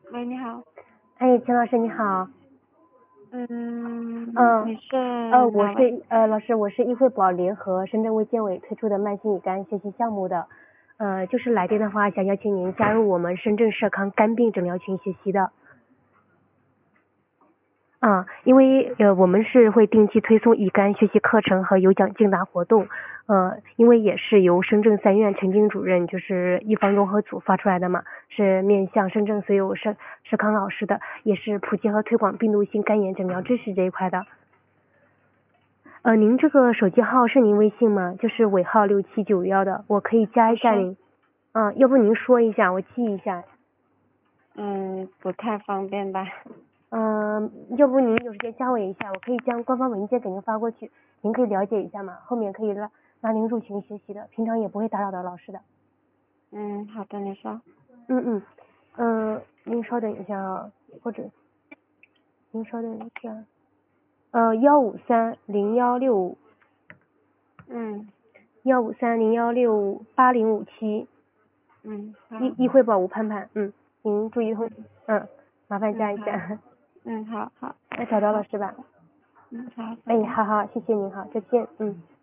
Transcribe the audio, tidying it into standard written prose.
喂，你好。 哎，钱老师你好。 你是我哪位？ 是老师，我是易惠宝联合深圳卫健委推出的慢性乙肝学习项目的，就是来电的话，想邀请您加入我们深圳社康肝病诊疗群学习的。因为我们是会定期推送乙肝学习课程和有奖竞答活动，因为也是由深圳3院陈经主任就是一方综合组发出来的嘛，是面向深圳所有社康老师的，也是普及和推广病毒性肝炎诊疗知识这一块的。您这个手机号是您微信吗？就是尾号6791的，我可以加一下您。要不您说一下，我记一下。 不太方便吧？ 要不您有时间加我一下，我可以将官方文件给您发过去，您可以了解一下嘛，后面可以拉您入群学习的，平常也不会打扰到老师的。 好的，你说。 您稍等一下啊，或者您稍等一下1530165。15301658057。 好。 易惠宝吴盼盼。您注意后，麻烦加一下。 好。 那找到老师吧。 好。 好，谢谢您，好，再见。